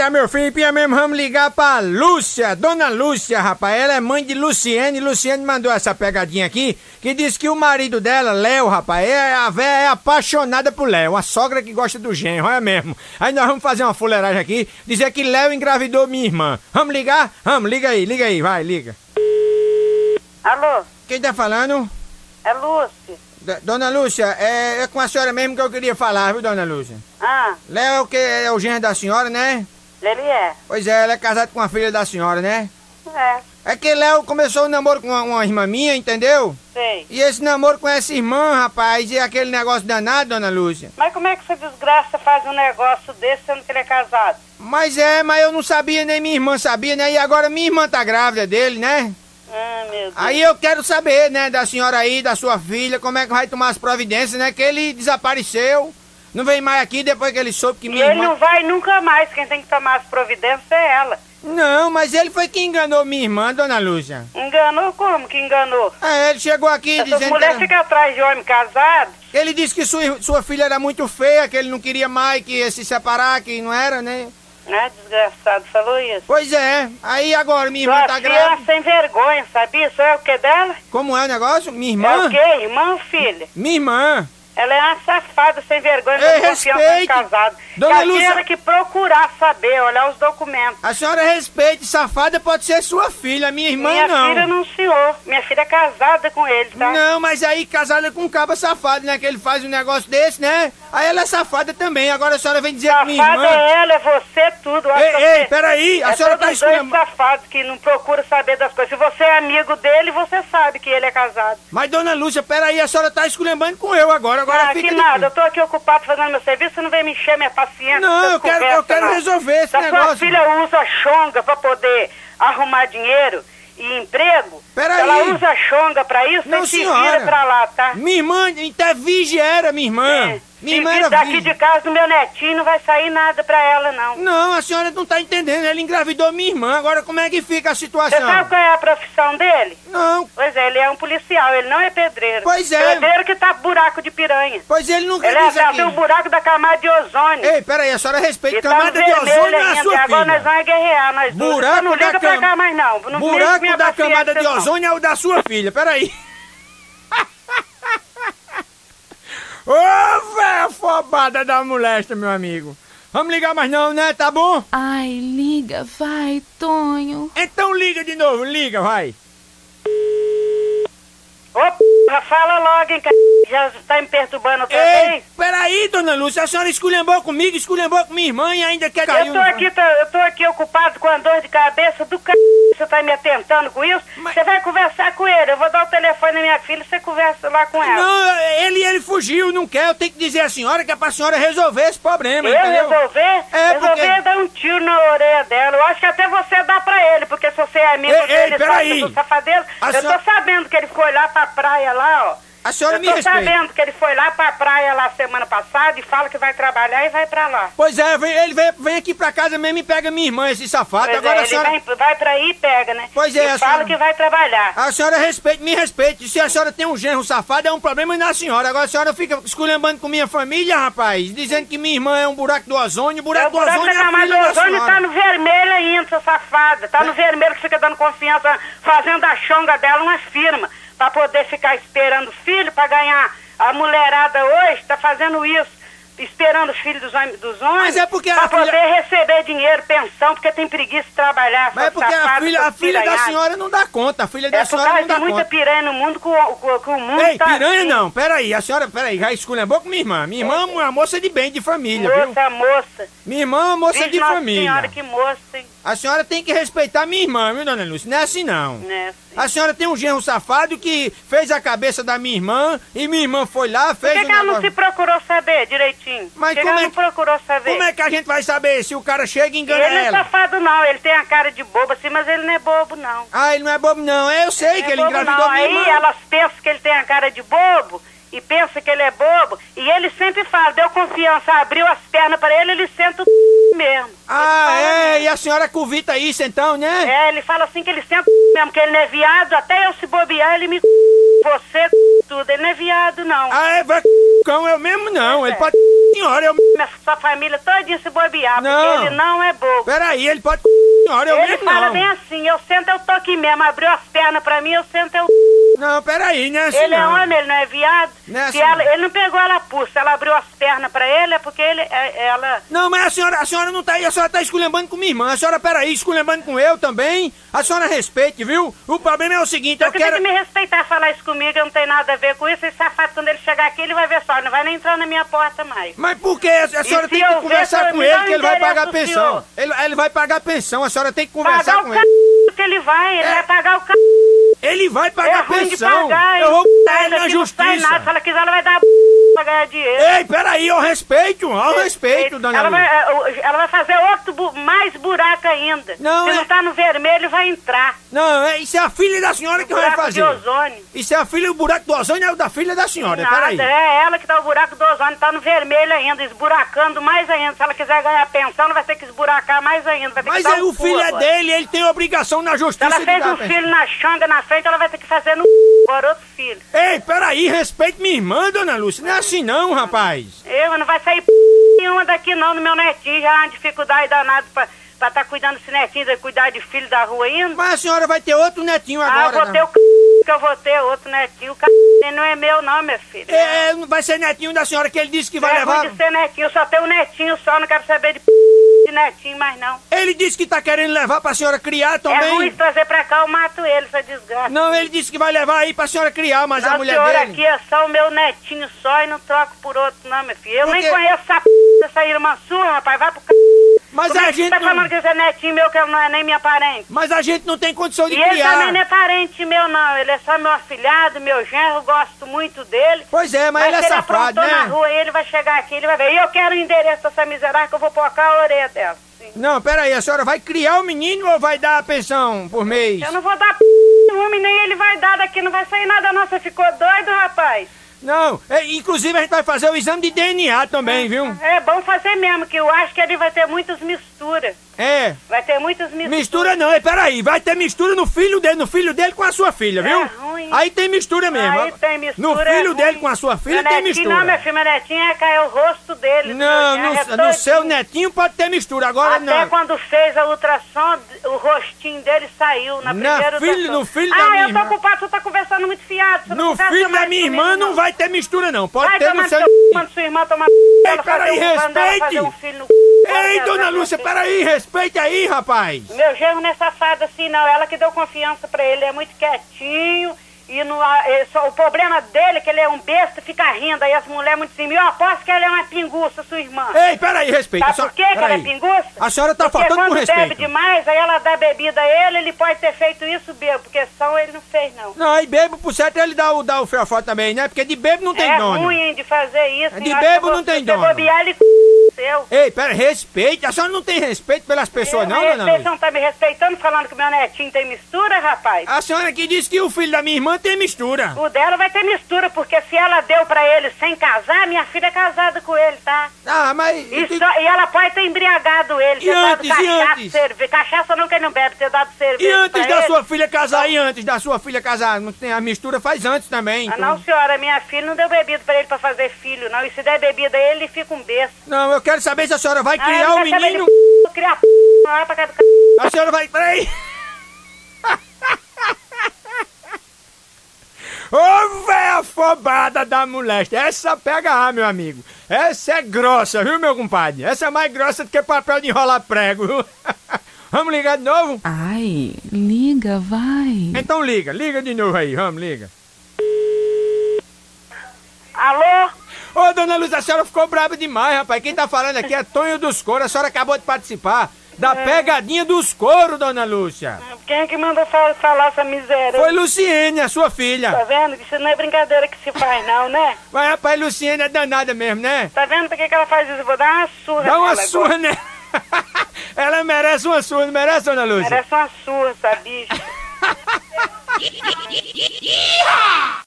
ligar, meu filho, pia mesmo, vamos ligar pra Lúcia, dona Lúcia, rapaz. Ela é mãe de Luciene. Luciene mandou essa pegadinha aqui, que diz que o marido dela, Léo, rapaz, a véia é apaixonada por Léo, uma sogra que gosta do genro, é mesmo. Aí nós vamos fazer uma fuleiragem aqui, dizer que Léo engravidou minha irmã. Vamos ligar? Vamos, liga aí, vai, liga. Alô? Quem tá falando? É Lúcia. Dona Lúcia, é com a senhora mesmo que eu queria falar, viu, dona Lúcia? Ah, Léo é o que? É o genro da senhora, né? ele é. Pois é, ela é casada com a filha da senhora, né? É, É que Léo começou um namoro com uma irmã minha, entendeu? sei. E esse namoro com essa irmã, rapaz, e aquele negócio danado, dona Lúcia. Mas como é que essa desgraça faz um negócio desse sendo que ele é casado? Mas eu não sabia, nem minha irmã sabia, né? E agora minha irmã tá grávida dele, né? Ah, meu Deus. Aí eu quero saber, né, da senhora aí, da sua filha, como é que vai tomar as providências, né? Que ele desapareceu, não vem mais aqui depois que ele soube que E minha ele irmã... não vai nunca mais. Quem tem que tomar as providências é ela. Não, mas ele foi quem enganou minha irmã, dona Lúcia. Enganou como que enganou? Ele chegou aqui Essas dizendo que mulheres era... ficam atrás de homem casado. Ele disse que sua filha era muito feia, que ele não queria mais, que ia se separar, que não era, né? Ah, desgraçado, falou isso. Pois é, aí agora minha irmã Sua tá filha é grávida. sem vergonha, sabia? Isso é o que dela? Como é o negócio? Minha É irmã? o quê? Irmã ou filha? Minha irmã. Ela é uma safada sem vergonha, Ei, não confiança respeite. de casado. Dona Que a Lúcia- filha era que procurar saber, olhar os documentos. A senhora respeite, safada pode ser sua filha, minha irmã Minha não. filha não, senhor. Minha filha é casada com ele, tá? Não, mas aí casada com um caba safado, né? Que ele faz um negócio desse, né? Aí ela é safada também. Agora a senhora vem dizer que minha Safada irmã... é ela, é você, tudo. Ei, peraí, a senhora tá todos dois esculhambando. safados que não procuram saber das coisas. Se você é amigo dele, você sabe que ele é casado. Mas dona Lúcia, peraí, a senhora tá esculhambando com eu agora Ah, fica que de- nada, eu tô aqui ocupado fazendo meu serviço, você não vem me encher minha paciência. Não, essas eu quero conversas, não. resolver esse Sua negócio. filha usa chonga pra poder arrumar dinheiro e emprego? Peraí. Ela usa chonga pra isso? Não, Você se senhora. vira pra lá, tá? Minha irmã, até virgem era minha irmã. É. Minha irmã era Daqui virgem. de casa do meu netinho não vai sair nada pra ela, não. Não, a senhora não tá entendendo. Ele engravidou minha irmã. Agora como é que fica a Você situação? sabe qual é a profissão dele? Não, Pois é, ele é um policial, ele não é pedreiro. Pois é. Pedreiro que tá buraco de piranha. pois ele nunca Ele disse é aqui. tem o buraco da camada de ozônio. Ei, peraí, a senhora respeita. E tá Camada no de vermelho ozônio é a ainda, sua e agora nós filha. vamos guerrear, nós dois. Buraco Você não da liga pra cam- cá mais não. Não mexe Buraco minha da camada de paciência, não. ozônio é o da sua filha. Peraí. Ô, véia afobada da molesta, meu amigo. Vamos ligar mais não, né? Tá bom? Ai, liga, vai, Tonho. Então liga de novo, liga, vai. Ô, fala logo, hein, já tá me perturbando outra Ei, vez? peraí, dona Lúcia, a senhora esculhambou comigo, esculhambou com minha irmã e ainda quer cair Eu tô aqui ocupado com a dor de cabeça do você tá me atentando com isso? Mas- Você vai conversar com ele, eu vou dar o telefone da minha filha e você conversa lá com ela. Não, ele fugiu, não quer. Eu tenho que dizer à senhora que é pra senhora resolver esse problema, Eu entendeu? resolver? É, Resolver porque- é dar um tiro na orelha dela. Eu acho que até você dá pra ele, porque se você é amigo Ei, dele, peraí. do safadeiro, A eu senhora- tô sabendo que ele foi lá pra praia lá, ó. A senhora Eu me tô respeita. sabendo que ele foi lá pra praia lá semana passada e fala que vai trabalhar e vai pra lá. Pois é, ele vem aqui pra casa mesmo e pega minha irmã, esse safado. Pois Agora é, a ele senhora... vai pra aí e pega, né? Pois é, e a fala senhora- que vai trabalhar. A senhora me respeite. Se a senhora tem um genro safado, é um problema na senhora. Agora a senhora fica esculhambando com minha família, rapaz. Dizendo que minha irmã é um buraco do ozônio. É Buraco o do buraco ozônio da é a camada filha do da ozônio senhora. tá no vermelho ainda, sua safada. Tá no vermelho que fica dando confiança, fazendo a chonga dela uma firma. Pra poder ficar esperando filho, pra ganhar. A mulherada hoje tá fazendo isso. Esperando o filho dos homens. Mas é porque pra a filha- poder receber dinheiro, pensão, porque tem preguiça de trabalhar. Mas é porque a filha da senhora não dá conta. A filha da É por senhora causa não dá de muita conta. piranha no mundo que o mundo Ei, tá piranha assim. não, peraí, a senhora, já esculhambou com minha irmã. Minha irmã é uma moça de bem, de família, viu? Moça. Minha irmã é uma moça Vixe, de Nossa família. Senhora, que moça, hein? A senhora tem que respeitar minha irmã, viu, dona Lúcia? Não é assim, não. Né? A senhora tem um genro safado que fez a cabeça da minha irmã e minha irmã foi lá, Por fez que, que ela não se procurou saber direitinho? Mas Por que como ela é não que- procurou saber? Como é que a gente vai saber se o cara chega e engana Ele não é ela? safado não, ele tem a cara de bobo assim, mas ele não é bobo não. Ah, ele não é bobo, não. Eu sei que ele bobo, engravidou não. minha Aí irmã. elas pensam que ele tem a cara de bobo e pensam que ele é bobo e ele sempre fala, deu confiança, abriu as pernas para ele senta o mesmo. Ah, Ele fala é, mesmo. e a senhora cuvita isso então, né? É, ele fala assim que ele senta mesmo, que ele não é viado, até eu se bobear ele me você tudo, ele não é viado não. Ah, é, vai cão, eu mesmo não. Ele é. pode senhora, Sua família todinha se bobear, Não. porque ele não é bobo. Peraí, ele pode senhora, eu Ele mesmo fala não. bem assim, eu sento, eu tô aqui mesmo, abriu as pernas pra mim, eu sento, eu... Não, peraí, né, Ele é não. homem, ele não é viado. Não é Se assim, ela, não. ele não pegou ela pulsa, ela abriu as pernas pra ele, é porque ela... Não, mas a senhora não tá aí, a senhora tá esculhambando com minha irmã. A senhora, peraí, esculhambando com eu também. A senhora respeite, viu? O problema é o seguinte, eu Você tem quero... que me respeitar, falar isso comigo, eu não tenho nada a ver com isso. Esse safado, quando ele chegar aqui, ele vai ver só, ele não vai nem entrar na minha porta mais. Mas por que? A senhora se tem que eu ver, conversar eu com me ele, dá que o ele vai pagar a endereço do pensão. Ele vai pagar a pensão, a senhora tem que conversar Pagar com o ele. que ele vai pagar o Ele vai É pagar a ruim de pensão. pagar, Eu vou botar ele na daqui não sai justiça. nada. Se ela quiser, ela vai dar pra ganhar dinheiro. Ei, peraí, eu respeito, dona ela Lúcia. ela vai fazer outro mais buraco ainda. Não, Se é- não tá no vermelho, vai entrar. Não, isso é a filha da senhora que vai Buraco fazer. de ozônio. Isso é a filha, o buraco do ozônio é o da filha da senhora, Nada, peraí. é ela que tá o buraco do ozônio, tá no vermelho ainda, esburacando mais ainda. Se ela quiser ganhar pensão, ela vai ter que esburacar mais ainda. Vai ter Mas que dar aí um o filho pulo é agora. dele, ele tem obrigação na Se justiça ela de fez dar a um pensão. filho na xanga na frente, ela vai ter que fazer no agora outro filho. Ei, peraí, respeite minha irmã, dona Lúcia. Não é assim não, rapaz. Não vai sair nenhuma daqui não, no meu netinho. Já é uma dificuldade danada pra tá cuidando desse netinho, de cuidar de filho da rua ainda. Mas a senhora vai ter outro netinho Eu agora. vou né? ter o que eu vou ter, outro netinho. O não é meu não, minha filha. Não vai ser netinho da senhora que ele disse que vai É levar. ruim de ser netinho, eu só tenho um netinho só, não quero saber de netinho mais não. Ele disse que tá querendo levar pra senhora criar É também. ruim trazer pra cá, eu mato ele, essa desgraça. Não, ele disse que vai levar aí pra senhora criar, mas a Não, mulher senhora, dele... aqui é só o meu netinho só e não troco por outro não, minha filha. Eu Por nem quê? conheço essa irmã sua, rapaz, vai pro Mas Como a é que gente você tá não... falando que esse é netinho meu, que não é nem minha parente? Mas a gente não tem condição de E ele criar. também não é parente meu, não. Ele é só meu afilhado, meu genro, gosto muito dele. Pois é, mas ele é se ele safado, aprontou né? na rua, ele vai chegar aqui, ele vai ver. E eu quero o endereço dessa miserável que eu vou pôr a orelha dela. Sim. Não, peraí, a senhora vai criar o menino ou vai dar a pensão por mês? Eu não vou dar nenhuma, nem ele vai dar daqui, não vai sair nada não. Você ficou doido, rapaz? Não, inclusive a gente vai fazer o exame de DNA também, viu? É bom fazer mesmo, que eu acho que ele vai ter muitas misturas. É. Vai ter muitas misturas. Mistura não, peraí, vai ter mistura no filho dele com a sua filha, viu? É ruim. Aí tem mistura mesmo. Aí tem mistura. No filho é dele ruim. com a sua filha Meu tem netinho, mistura. Não, minha filha, meu netinho é cair o rosto dele. Não, meu genro, é no todinho. seu netinho pode ter mistura, agora Até não. quando fez a ultrassom, o rostinho dele saiu na primeira ultrassom. No filho da minha eu tô irmã. ocupado, tu tá conversando muito fiado. Você não No conversa filho da mais minha comigo, irmã não vai ter mistura não, pode Vai ter tomar no seu... quando sua irmã tomar ela peraí, fazer respeite. um filho no Ei, dona Lúcia, peraí, respeite aí, rapaz. Meu genro não é safado assim, não. Ela que deu confiança pra ele, é muito quietinho. E o problema dele é que ele é um besta, fica rindo. Aí as mulheres muito assim, eu aposto que ela é uma pinguça, sua irmã. Ei, peraí, respeita. Sabe por quê que ela é pinguça? A senhora tá Porque faltando com quando respeito. bebe demais, aí ela dá bebida a ele pode ter feito isso bêbado, porque só ele não fez, não. Não, aí bebo por certo ele dá o fiofó também, né? Porque de bebo não tem É dono. ruim hein, de fazer isso. De hein? bebo Olha, não tem se dono. você bobear, ele seu. Ei, pera, respeite. A senhora não tem respeito pelas pessoas, não, dona Você Lúcia? não tá me respeitando, falando que meu netinho tem mistura, rapaz? A senhora que disse que o filho da minha irmã tem mistura. O dela vai ter mistura, porque se ela deu pra ele sem casar, minha filha é casada com ele, tá? Ah, mas... E ela pode ter embriagado ele, ter dado cachaça, cerveja. Cachaça não, que ele não bebe, ter dado cerveja. E antes pra da ele. sua filha casar, não tem, a mistura faz antes também. Ah, então. não, senhora, minha filha não deu bebida pra ele pra fazer filho, não. E se der bebida a ele fica um besta. Não, eu quero saber se a senhora vai eu criar não o quero saber menino... de criar não é pra cá do A senhora vai... Peraí. Ô, véia afobada da moléstia. Essa pega, meu amigo. Essa é grossa, viu, meu compadre? Essa é mais grossa do que papel de enrolar prego, viu? Vamos ligar de novo? Ai, liga, vai. Então liga de novo aí, vamos, liga. Alô? Ô, dona Luz, a senhora ficou brava demais, rapaz. Quem tá falando aqui é Tonho dos Coros. A senhora acabou de participar da pegadinha dos coros, dona Lúcia. Quem é que mandou falar essa miséria? Foi Luciene, a sua filha. Tá vendo? Isso não é brincadeira que se faz, não, né? Mas, rapaz, Luciene é danada mesmo, né? Tá vendo por que ela faz isso? Eu vou dar uma surra Dá uma nela surra, agora. né? Ela merece uma surra, não merece, dona Lúcia? Merece uma surra, essa bicha.